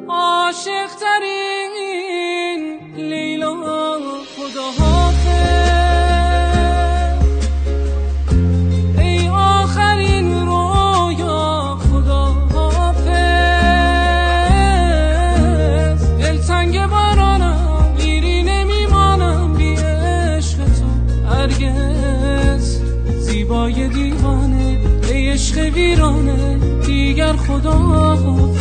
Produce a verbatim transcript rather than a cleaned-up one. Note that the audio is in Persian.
عاشق ترین لیلا خدا حافظ، ای آخرین رویا خدا حافظ. دلتنگ بارانم میری نمیمانم بی عشق تو هرگز، زیبای دیوانه ای عشق ویرانه دیگر خدا حافظ.